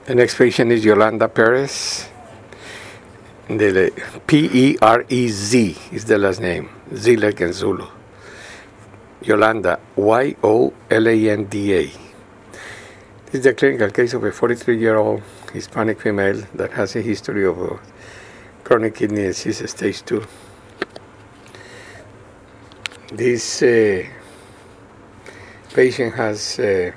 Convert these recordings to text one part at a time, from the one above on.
The next patient is Yolanda Perez. The Perez is the last name. Z like in Zulu. Yolanda, Yolanda. This is the clinical case of a 43-year-old Hispanic female that has a history of chronic kidney disease stage 2. This patient has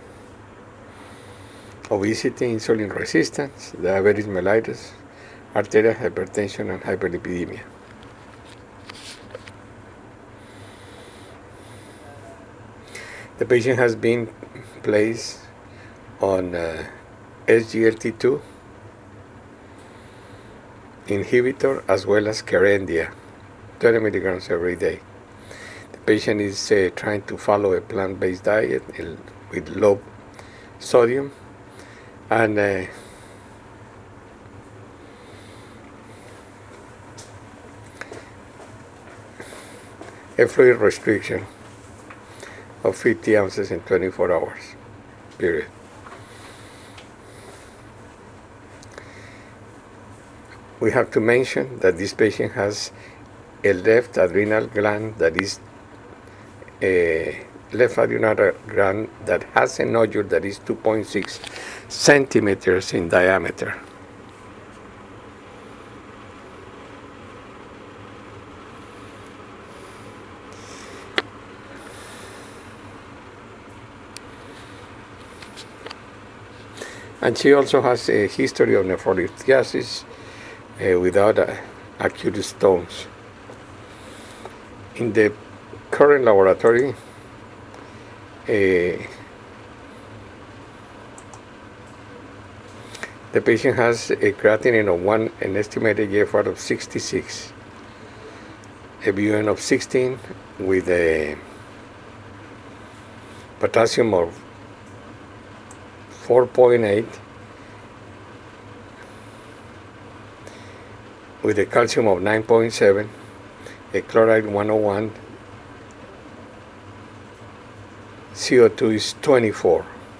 obesity, insulin resistance, diabetes mellitus, arterial hypertension, and hyperlipidemia. The patient has been placed on SGLT2 inhibitor as well as Kerendia, 20 milligrams every day. The patient is trying to follow a plant-based diet with low sodium and a fluid restriction of 50 ounces in 24 hours, period. We have to mention that this patient has a left adrenal gland that is that has a nodule that is 2.6 centimeters in diameter. And she also has a history of nephrolithiasis without acute stones. In the current laboratory, the patient has a creatinine of 1, an estimated GFR of 66, a BUN of 16 with a potassium of 4.8 with a calcium of 9.7, a chloride 101, CO2 is 24.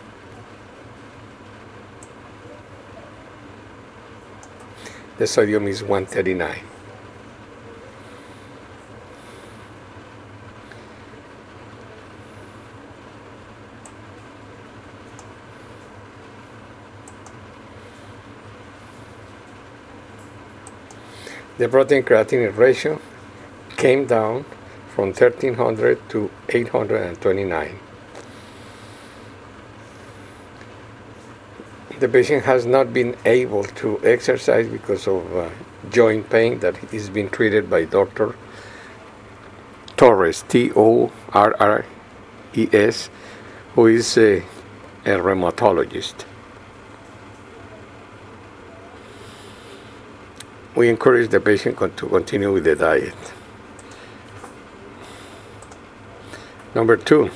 The sodium is 139. The protein creatinine ratio came down from 1300 to 829. The patient has not been able to exercise because of joint pain that is being treated by Dr. Torres, Torres, who is a rheumatologist. We encourage the patient to continue with the diet. Number 2,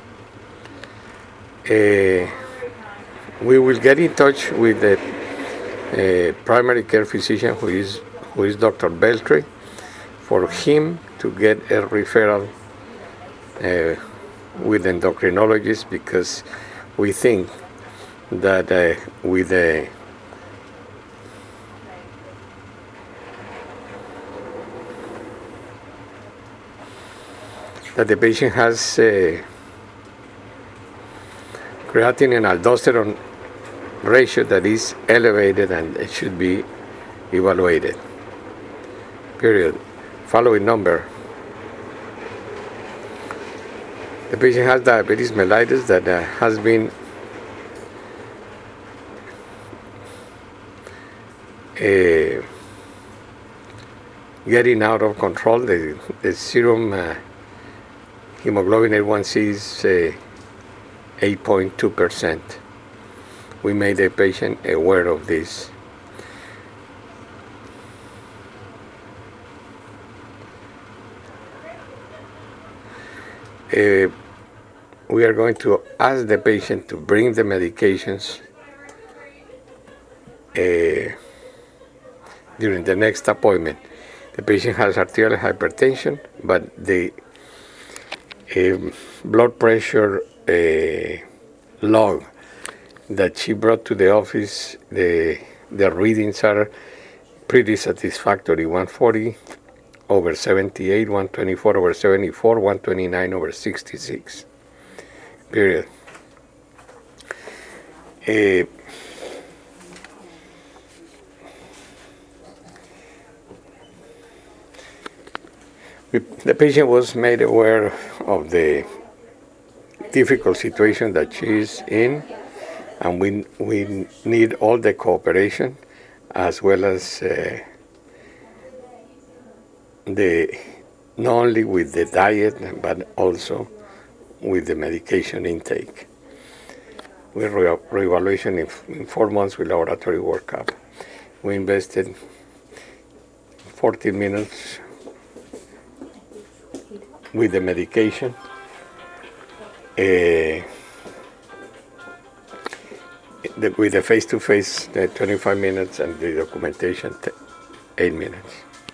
we will get in touch with the primary care physician who is Dr. Beltri for him to get a referral with endocrinologist, because we think that with that the patient has creatinine and aldosterone ratio that is elevated and it should be evaluated. Period. Following number. The patient has diabetes mellitus that has been getting out of control. The serum hemoglobin A1C is 8.2%. We made the patient aware of this. We are going to ask the patient to bring the medications during the next appointment. The patient has arterial hypertension, but the blood pressure log that she brought to the office, the readings are pretty satisfactory. 140 over 78, 124 over 74, 129 over 66. Period. The patient was made aware of the difficult situation that she is in, and we need all the cooperation, as well as not only with the diet, but also with the medication intake. With reevaluation in 4 months with laboratory workup. We invested 14 minutes with the medication. With the face-to-face, 25 minutes, and the documentation, 8 minutes.